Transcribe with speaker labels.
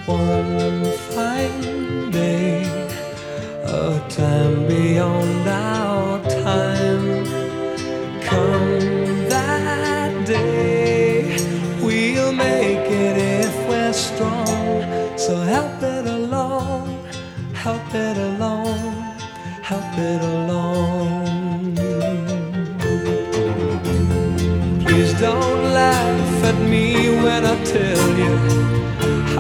Speaker 1: one fine day, a time beyond our time, come that day, we'll make it if we're strong. So help it along, help it along, help it along.